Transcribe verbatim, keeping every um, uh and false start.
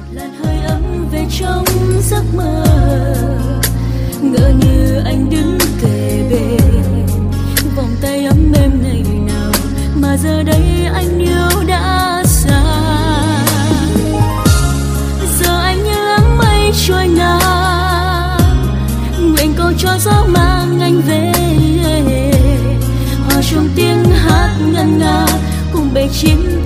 làn hơi ấm về trong giấc mơ, ngỡ như anh đứng kề bên, vòng tay ấm êm ngày nào mà giờ đây anh yêu đã xa. Giờ anh như áng mây trôi ngang, nguyện cầu cho gió mang anh về, hòa trong tiếng hát ngân nga cùng bầy chim